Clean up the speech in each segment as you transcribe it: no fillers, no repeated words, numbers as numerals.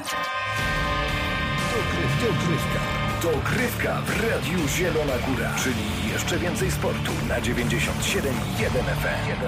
Dogrywka w Radiu Zielona Góra, czyli jeszcze więcej sportu na 97,1 FM.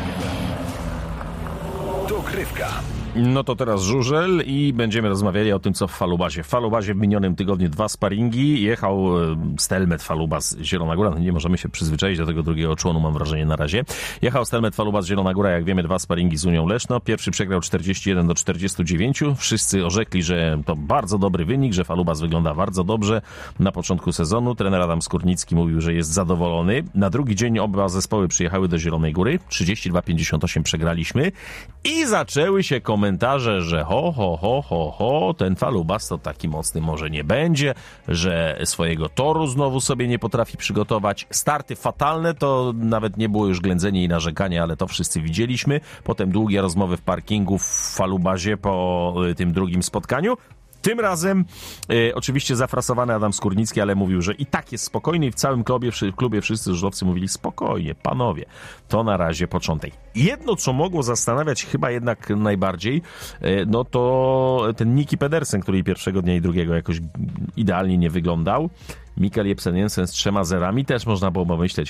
Dogrywka. No to teraz żużel i będziemy rozmawiali o tym, co w Falubazie. W Falubazie w minionym tygodniu 2 sparingi. Jechał Stelmet Falubaz Zielona Góra. No nie możemy się przyzwyczaić do tego drugiego członu, mam wrażenie, na razie. Jechał Stelmet Falubaz Zielona Góra, jak wiemy, 2 sparingi z Unią Leszno. Pierwszy przegrał 41-49. Wszyscy orzekli, że to bardzo dobry wynik, że Falubaz wygląda bardzo dobrze na początku sezonu. Trener Adam Skórnicki mówił, że jest zadowolony. Na drugi dzień oba zespoły przyjechały do Zielonej Góry. 32-58 przegraliśmy i zaczęły się komentarze, że ten Falubaz to taki mocny może nie będzie, że swojego toru znowu sobie nie potrafi przygotować. Starty fatalne, to nawet nie było już ględzenie i narzekanie, ale to wszyscy widzieliśmy. Potem długie rozmowy w parkingu w Falubazie po tym drugim spotkaniu. Tym razem oczywiście zafrasowany Adam Skórnicki, ale mówił, że i tak jest spokojny i w całym klubie wszyscy żużlowcy mówili spokojnie, panowie, to na razie początek. Jedno, co mogło zastanawiać chyba jednak najbardziej, no to ten Niki Pedersen, który pierwszego dnia i drugiego jakoś idealnie nie wyglądał. Mikael Jebsen Jensen z 3 zerami, też można było pomyśleć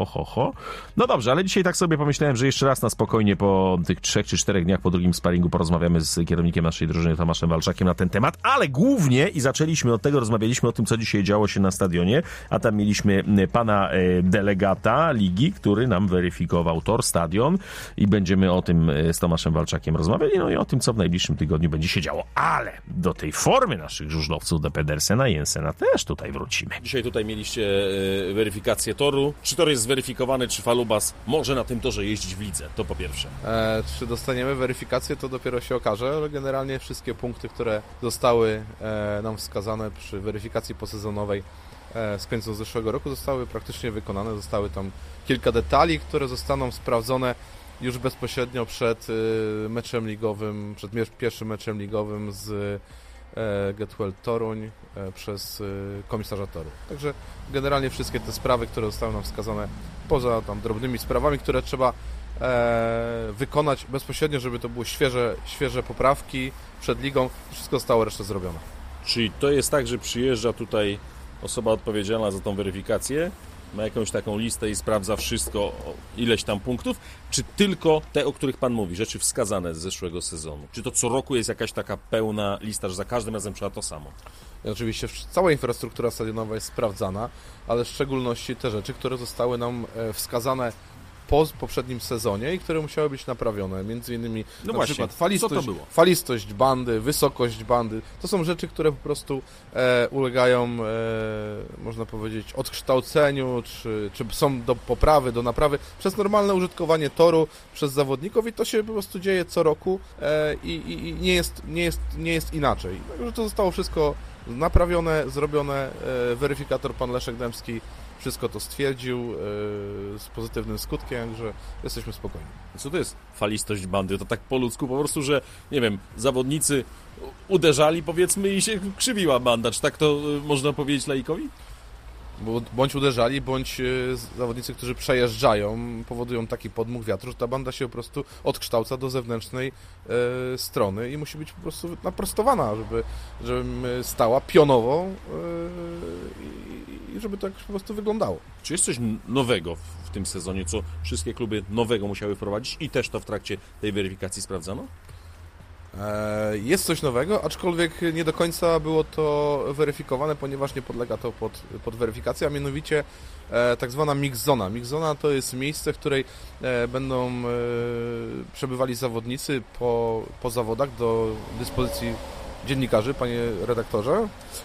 No dobrze, ale dzisiaj tak sobie pomyślałem, że jeszcze raz na spokojnie po tych 3 czy 4 dniach po drugim sparingu porozmawiamy z kierownikiem naszej drużyny Tomaszem Walczakiem na ten temat, ale głównie i zaczęliśmy od tego, rozmawialiśmy o tym, co dzisiaj działo się na stadionie, a tam mieliśmy pana delegata ligi, który nam weryfikował tor, stadion i będziemy o tym z Tomaszem Walczakiem rozmawiali, no i o tym, co w najbliższym tygodniu będzie się działo, ale do tej formy naszych żużlowców, do Pedersena i Jensena też tutaj wrócimy. Dzisiaj tutaj mieliście weryfikację toru. Czy tor jest zweryfikowany, czy Falubaz może na tym torze jeździć w lidze? To po pierwsze. Czy dostaniemy weryfikację, to dopiero się okaże, ale generalnie wszystkie punkty, które zostały nam wskazane przy weryfikacji posezonowej z końca zeszłego roku, zostały praktycznie wykonane. Zostały tam kilka detali, które zostaną sprawdzone już bezpośrednio przed meczem ligowym, przed pierwszym meczem ligowym z Getwell Toruń przez komisarza toru. Także generalnie wszystkie te sprawy, które zostały nam wskazane, poza tam drobnymi sprawami, które trzeba wykonać bezpośrednio, żeby to były świeże poprawki przed ligą, wszystko zostało resztę zrobione. Czyli to jest tak, że przyjeżdża tutaj osoba odpowiedzialna za tą weryfikację, ma jakąś taką listę i sprawdza wszystko, ileś tam punktów, czy tylko te, o których Pan mówi, rzeczy wskazane z zeszłego sezonu? Czy to co roku jest jakaś taka pełna lista, że za każdym razem trzeba to samo? I oczywiście cała infrastruktura stadionowa jest sprawdzana, ale w szczególności te rzeczy, które zostały nam wskazane po poprzednim sezonie i które musiały być naprawione. Między innymi no na właśnie, przykład falistość bandy, wysokość bandy. To są rzeczy, które po prostu ulegają, można powiedzieć, odkształceniu, czy są do poprawy, do naprawy przez normalne użytkowanie toru przez zawodników i to się po prostu dzieje co roku i nie jest inaczej. Także to zostało wszystko naprawione, zrobione. Weryfikator pan Leszek Dębski wszystko to stwierdził z pozytywnym skutkiem, że jesteśmy spokojni. Co to jest falistość bandy? To tak po ludzku po prostu, że nie wiem, zawodnicy uderzali powiedzmy i się krzywiła banda. Czy tak to można powiedzieć laikowi? Bądź uderzali, bądź zawodnicy, którzy przejeżdżają, powodują taki podmuch wiatru, że ta banda się po prostu odkształca do zewnętrznej strony i musi być po prostu naprostowana, żeby stała pionowo i żeby to jakoś po prostu wyglądało. Czy jest coś nowego w tym sezonie, co wszystkie kluby nowego musiały wprowadzić i też to w trakcie tej weryfikacji sprawdzano? Jest coś nowego, aczkolwiek nie do końca było to weryfikowane, ponieważ nie podlega to pod weryfikację, a mianowicie tak zwana mix zona. Mix zona to jest miejsce, w której będą przebywali zawodnicy po zawodach do dyspozycji dziennikarzy, panie redaktorze.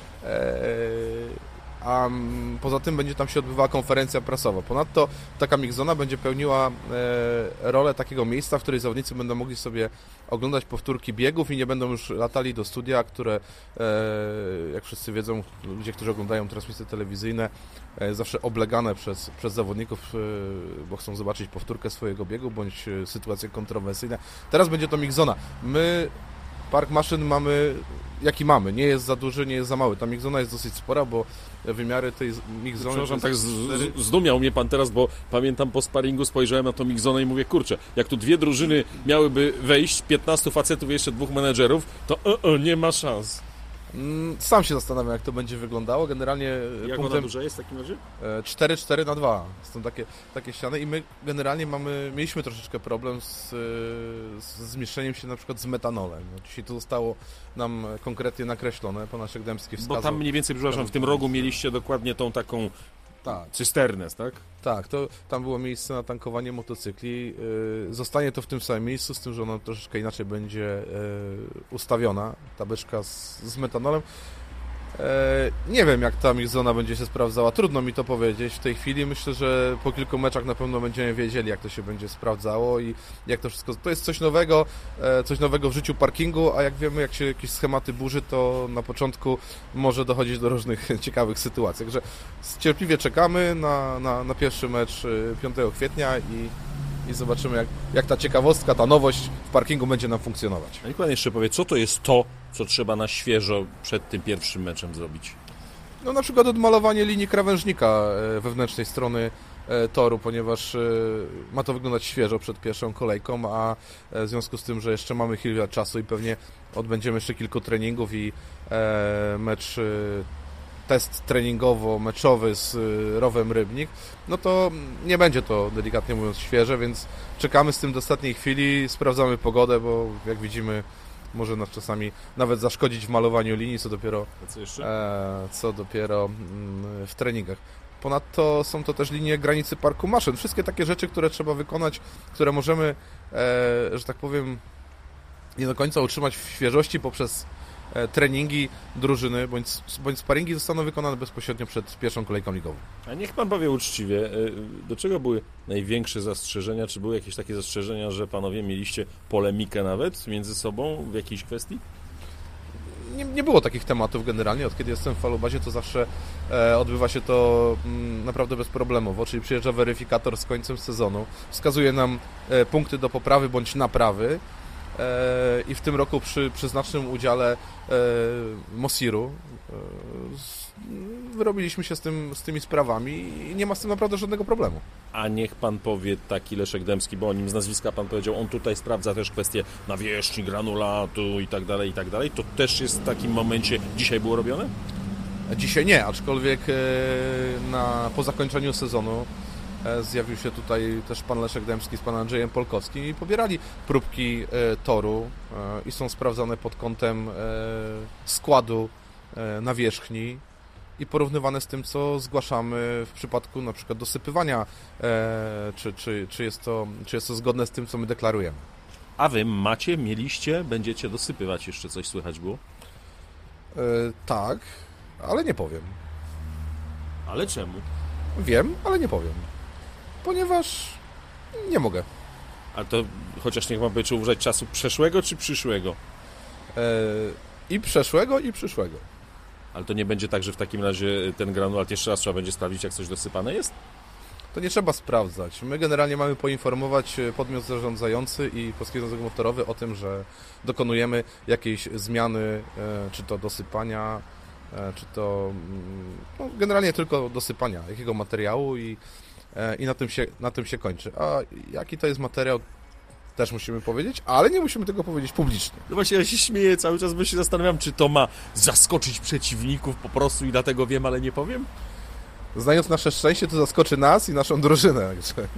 A poza tym będzie tam się odbywała konferencja prasowa. Ponadto taka mix-zona będzie pełniła rolę takiego miejsca, w której zawodnicy będą mogli sobie oglądać powtórki biegów i nie będą już latali do studia, które, jak wszyscy wiedzą, ludzie, którzy oglądają transmisje telewizyjne, zawsze oblegane przez zawodników, bo chcą zobaczyć powtórkę swojego biegu bądź sytuacje kontrowersyjne. Teraz będzie to mix-zona. My Park Maszyn mamy jaki mamy. Nie jest za duży, nie jest za mały. Ta mixzona jest dosyć spora, bo wymiary tej mixzony... Przepraszam, tak zdumiał mnie pan teraz, bo pamiętam po sparingu spojrzałem na tą mixzonę i mówię, kurczę, jak tu dwie drużyny miałyby wejść, 15 facetów i jeszcze 2 menedżerów, to nie ma szans. Sam się zastanawiam, jak to będzie wyglądało. Generalnie Jak ona duża jest w takim razie? 4-4-2. Są takie ściany i my generalnie mieliśmy troszeczkę problem z zmieszczeniem się na przykład z metanolem. Dzisiaj to zostało nam konkretnie nakreślone, Panaszek Dębski wskazał. Bo tam mniej więcej, przepraszam, w tym rogu mieliście dokładnie tą taką cysternę, tak? Tak, to tam było miejsce na tankowanie motocykli. Zostanie to w tym samym miejscu, z tym, że ona troszeczkę inaczej będzie ustawiona, ta beczka z metanolem. Nie wiem, jak ta mixzona będzie się sprawdzała. Trudno mi to powiedzieć w tej chwili. Myślę, że po kilku meczach na pewno będziemy wiedzieli, jak to się będzie sprawdzało i jak to wszystko... To jest coś nowego w życiu parkingu, a jak wiemy, jak się jakieś schematy burzy, to na początku może dochodzić do różnych ciekawych sytuacji. Także cierpliwie czekamy na pierwszy mecz 5 kwietnia i zobaczymy, jak ta ciekawostka, ta nowość w parkingu będzie nam funkcjonować. A niech pan jeszcze powie, co to jest to, co trzeba na świeżo przed tym pierwszym meczem zrobić? No na przykład odmalowanie linii krawężnika wewnętrznej strony toru, ponieważ ma to wyglądać świeżo przed pierwszą kolejką, a w związku z tym, że jeszcze mamy chwilę czasu i pewnie odbędziemy jeszcze kilku treningów i test treningowo-meczowy z Rowem Rybnik, no to nie będzie to, delikatnie mówiąc, świeże, więc czekamy z tym do ostatniej chwili, sprawdzamy pogodę, bo jak widzimy, może nas czasami nawet zaszkodzić w malowaniu linii, co dopiero w treningach. Ponadto są to też linie granicy parku maszyn. Wszystkie takie rzeczy, które trzeba wykonać, które możemy, że tak powiem, nie do końca utrzymać w świeżości poprzez treningi drużyny, bądź sparingi zostaną wykonane bezpośrednio przed pierwszą kolejką ligową. A niech pan powie uczciwie, do czego były największe zastrzeżenia? Czy były jakieś takie zastrzeżenia, że panowie mieliście polemikę nawet między sobą w jakiejś kwestii? Nie było takich tematów generalnie. Od kiedy jestem w Falubazie, to zawsze odbywa się to naprawdę bezproblemowo, czyli przyjeżdża weryfikator z końcem sezonu, wskazuje nam punkty do poprawy bądź naprawy, i w tym roku przy znacznym udziale Mosiru wyrobiliśmy się z tymi sprawami i nie ma z tym naprawdę żadnego problemu. A niech pan powie taki Leszek Dębski, bo o nim z nazwiska pan powiedział, on tutaj sprawdza też kwestie nawierzchni, granulatu i tak dalej. To też jest w takim momencie dzisiaj było robione? Dzisiaj nie, aczkolwiek po zakończeniu sezonu zjawił się tutaj też pan Leszek Dębski z panem Andrzejem Polkowskim i pobierali próbki toru i są sprawdzane pod kątem składu nawierzchni i porównywane z tym, co zgłaszamy w przypadku na przykład dosypywania, czy jest to zgodne z tym, co my deklarujemy. A wy mieliście, będziecie dosypywać, jeszcze coś słychać było? Tak, ale nie powiem. Ale czemu? Wiem, ale nie powiem. Ponieważ nie mogę. A to chociaż niech pan powie, czy użyć czasu przeszłego czy przyszłego? I przeszłego, i przyszłego. Ale to nie będzie tak, że w takim razie ten granulat jeszcze raz trzeba będzie sprawdzić, jak coś dosypane jest? To nie trzeba sprawdzać. My generalnie mamy poinformować podmiot zarządzający i Polski Związek Motorowy o tym, że dokonujemy jakiejś zmiany, czy to dosypania, czy to generalnie tylko dosypania jakiego materiału i na tym się kończy. A jaki to jest materiał, też musimy powiedzieć, ale nie musimy tego powiedzieć publicznie. No właśnie, ja się śmieję cały czas, bo się zastanawiam, czy to ma zaskoczyć przeciwników po prostu i dlatego wiem, ale nie powiem? Znając nasze szczęście, to zaskoczy nas i naszą drużynę. Także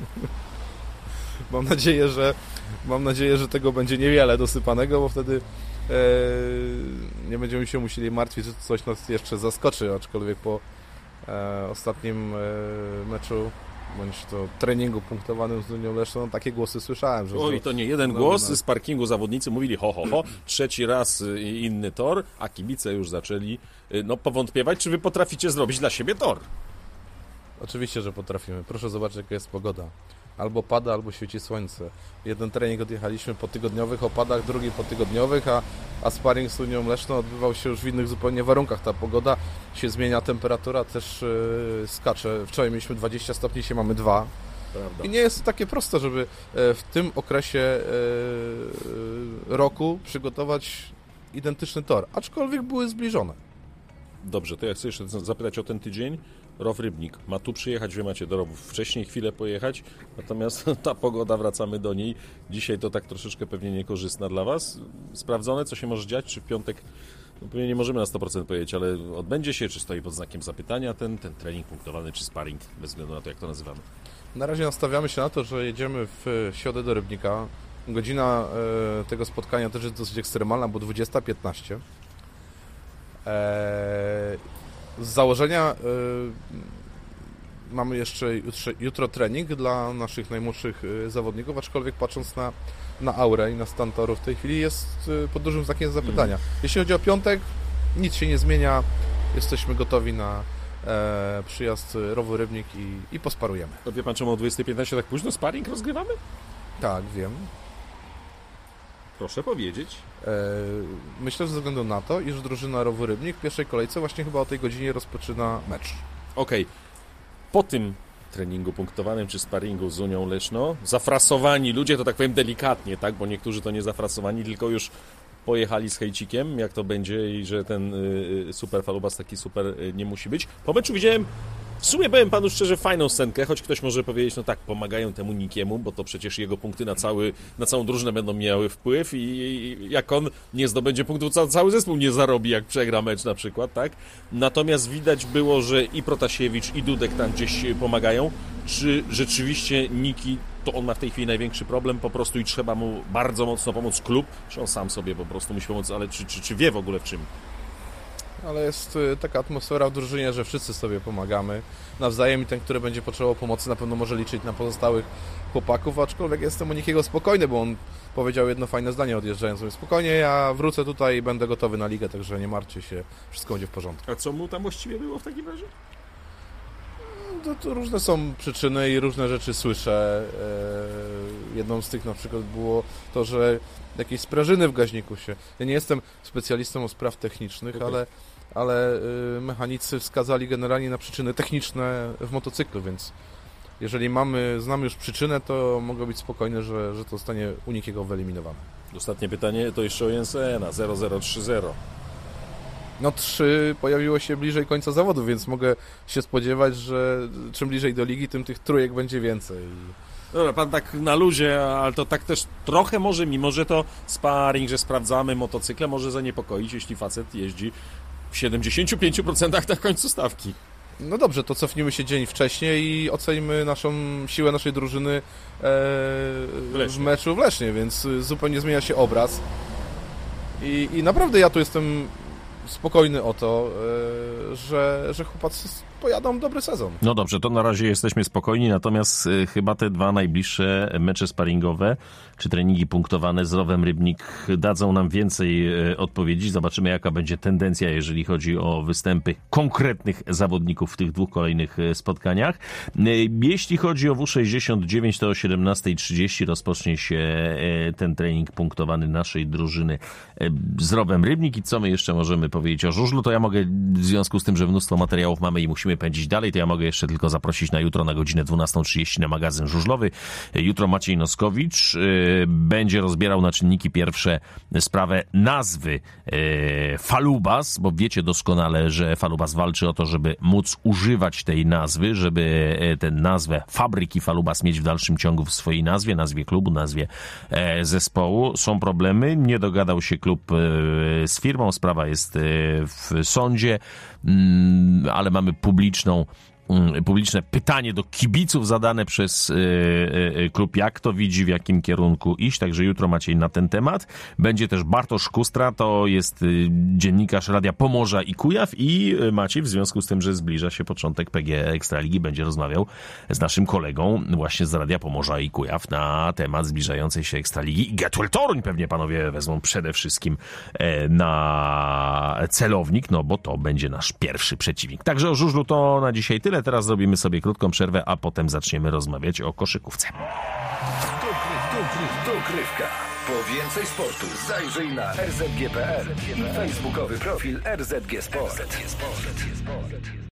mam nadzieję, że tego będzie niewiele dosypanego, bo wtedy nie będziemy się musieli martwić, że coś nas jeszcze zaskoczy, aczkolwiek po ostatnim meczu bądź to treningu punktowanym z Unią Leszną, takie głosy słyszałem. Że Oj, to nie jeden głos, z parkingu zawodnicy mówili ho, trzeci raz inny tor, a kibice już zaczęli powątpiewać, czy wy potraficie zrobić dla siebie tor. Oczywiście, że potrafimy. Proszę zobaczyć, jaka jest pogoda. Albo pada, albo świeci słońce. Jeden trening odjechaliśmy po tygodniowych opadach, drugi po tygodniowych, a sparring z Unią Leszną odbywał się już w innych zupełnie warunkach. Ta pogoda się zmienia, temperatura też skacze. Wczoraj mieliśmy 20 stopni, dzisiaj mamy 2. Prawda. I nie jest to takie proste, żeby w tym okresie roku przygotować identyczny tor, aczkolwiek były zbliżone. Dobrze, to ja chcę jeszcze zapytać o ten tydzień. Row Rybnik ma tu przyjechać, wy macie do Rowów wcześniej chwilę pojechać, natomiast ta pogoda, wracamy do niej. Dzisiaj to tak troszeczkę pewnie niekorzystna dla was. Sprawdzone, co się może dziać, czy w piątek, no pewnie nie możemy na 100% powiedzieć, ale odbędzie się, czy stoi pod znakiem zapytania ten trening punktowany, czy sparring, bez względu na to, jak to nazywamy. Na razie nastawiamy się na to, że jedziemy w środę do Rybnika. Godzina tego spotkania też jest dosyć ekstremalna, bo 20:15. Z założenia mamy jeszcze jutro trening dla naszych najmłodszych zawodników, aczkolwiek patrząc na aurę i na stan toru w tej chwili jest pod dużym znakiem zapytania. Jeśli chodzi o piątek, nic się nie zmienia. Jesteśmy gotowi na przyjazd Rowu Rybnik i posparujemy. To wie pan, czemu o 20:15 tak późno sparring rozgrywamy? Tak, wiem. Proszę powiedzieć. Myślę, że ze względu na to, iż drużyna Rowu Rybnik w pierwszej kolejce właśnie chyba o tej godzinie rozpoczyna mecz. Okej. Po tym treningu punktowanym czy sparingu z Unią Leszno, zafrasowani ludzie, to tak powiem delikatnie, tak, bo niektórzy to nie zafrasowani, tylko już pojechali z hejcikiem, jak to będzie i że ten super falubas taki super nie musi być. Po meczu widziałem, w sumie powiem panu szczerze, fajną scenkę, choć ktoś może powiedzieć, no tak, pomagają temu Nikiemu, bo to przecież jego punkty na całą drużynę będą miały wpływ i jak on nie zdobędzie punktów, cały zespół nie zarobi, jak przegra mecz na przykład, tak? Natomiast widać było, że i Protasiewicz, i Dudek tam gdzieś pomagają. Czy rzeczywiście Niki, to on ma w tej chwili największy problem po prostu i trzeba mu bardzo mocno pomóc klub, czy on sam sobie po prostu musi pomóc, ale czy wie w ogóle w czym? Ale jest taka atmosfera w drużynie, że wszyscy sobie pomagamy nawzajem i ten, który będzie potrzebował pomocy, na pewno może liczyć na pozostałych chłopaków, aczkolwiek jestem u Nikiego spokojny, bo on powiedział jedno fajne zdanie odjeżdżając sobie. Spokojnie, ja wrócę tutaj i będę gotowy na ligę, także nie martwcie się, wszystko będzie w porządku. A co mu tam właściwie było w takim razie? To różne są przyczyny i różne rzeczy słyszę. Jedną z tych na przykład było to, że jakieś sprężyny w gaźniku się... Ja nie jestem specjalistą od spraw technicznych, Okay. ale mechanicy wskazali generalnie na przyczyny techniczne w motocyklu, więc jeżeli znamy już przyczynę, to mogę być spokojny, że to zostanie u Nikiego wyeliminowane. Ostatnie pytanie to jeszcze o Jensena, 0030. No 3 pojawiło się bliżej końca zawodu, więc mogę się spodziewać, że czym bliżej do ligi, tym tych trójek będzie więcej. Dobra, pan tak na luzie, ale to tak też trochę może, mimo że to sparring, że sprawdzamy motocykle, może zaniepokoić, jeśli facet jeździ w 75% na końcu stawki. No dobrze, to cofnijmy się dzień wcześniej i ocenimy siłę naszej drużyny w meczu w Lesznie, więc zupełnie zmienia się obraz. I naprawdę ja tu jestem spokojny o to, że chłopacy pojadą dobry sezon. No dobrze, to na razie jesteśmy spokojni, natomiast chyba te dwa najbliższe mecze sparingowe, czy treningi punktowane z Rowem Rybnik dadzą nam więcej odpowiedzi. Zobaczymy, jaka będzie tendencja, jeżeli chodzi o występy konkretnych zawodników w tych dwóch kolejnych spotkaniach. Jeśli chodzi o W69, to o 17:30 rozpocznie się ten trening punktowany naszej drużyny z Rowem Rybnik. I co my jeszcze możemy powiedzieć o żużlu? To ja mogę, w związku z tym, że mnóstwo materiałów mamy i musimy pędzić dalej, to ja mogę jeszcze tylko zaprosić na jutro na godzinę 12:30 na magazyn żużlowy. Jutro Maciej Noskowicz będzie rozbierał na czynniki pierwsze sprawę nazwy Falubas, bo wiecie doskonale, że Falubas walczy o to, żeby móc używać tej nazwy, żeby tę nazwę fabryki Falubas mieć w dalszym ciągu w swojej nazwie klubu, nazwie zespołu. Są problemy, nie dogadał się klub z firmą, sprawa jest w sądzie, ale mamy publiczne pytanie do kibiców zadane przez klub, jak to widzi, w jakim kierunku iść, także jutro Maciej na ten temat. Będzie też Bartosz Kustra, to jest dziennikarz Radia Pomorza i Kujaw i Maciej, w związku z tym, że zbliża się początek PG Ekstraligi, będzie rozmawiał z naszym kolegą właśnie z Radia Pomorza i Kujaw na temat zbliżającej się Ekstraligi i Getwell Toruń pewnie panowie wezmą przede wszystkim na celownik, no bo to będzie nasz pierwszy przeciwnik. Także o żużlu to na dzisiaj tyle. Teraz zrobimy sobie krótką przerwę, a potem zaczniemy rozmawiać o koszykówce. Dogrywka. Po więcej sportu zajrzyj na rzg.pl i facebookowy profil RZG Sport.